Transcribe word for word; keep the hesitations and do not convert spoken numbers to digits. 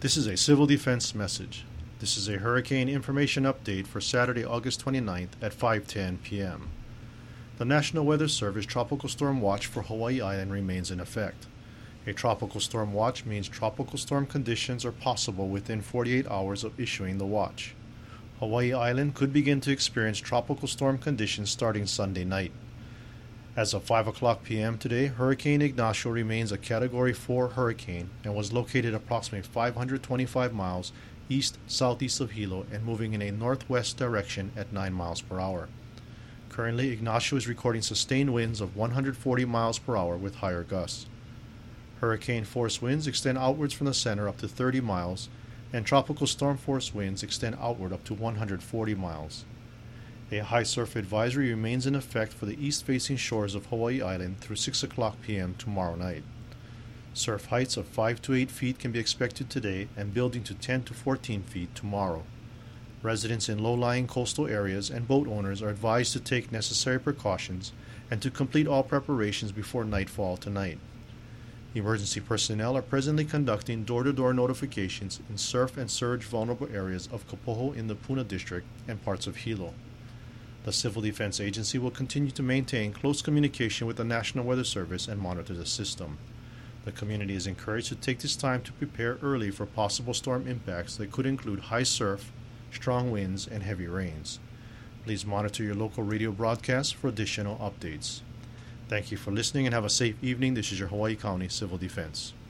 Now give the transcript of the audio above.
This is a civil defense message. This is a hurricane information update for Saturday, August twenty-ninth at five ten p.m. The National Weather Service Tropical Storm Watch for Hawaii Island remains in effect. A tropical storm watch means tropical storm conditions are possible within forty-eight hours of issuing the watch. Hawaii Island could begin to experience tropical storm conditions starting Sunday night. As of five o'clock p.m. today, Hurricane Ignacio remains a Category four hurricane and was located approximately five hundred twenty-five miles east-southeast of Hilo and moving in a northwest direction at nine miles per hour. Currently, Ignacio is recording sustained winds of one hundred forty miles per hour with higher gusts. Hurricane force winds extend outwards from the center up to thirty miles, and tropical storm force winds extend outward up to one hundred forty miles. A high surf advisory remains in effect for the east-facing shores of Hawaii Island through six o'clock p.m. tomorrow night. Surf heights of five to eight feet can be expected today and building to ten to fourteen feet tomorrow. Residents in low-lying coastal areas and boat owners are advised to take necessary precautions and to complete all preparations before nightfall tonight. Emergency personnel are presently conducting door-to-door notifications in surf and surge vulnerable areas of Kapoho in the Puna District and parts of Hilo. The Civil Defense Agency will continue to maintain close communication with the National Weather Service and monitor the system. The community is encouraged to take this time to prepare early for possible storm impacts that could include high surf, strong winds, and heavy rains. Please monitor your local radio broadcasts for additional updates. Thank you for listening and have a safe evening. This is your Hawaii County Civil Defense.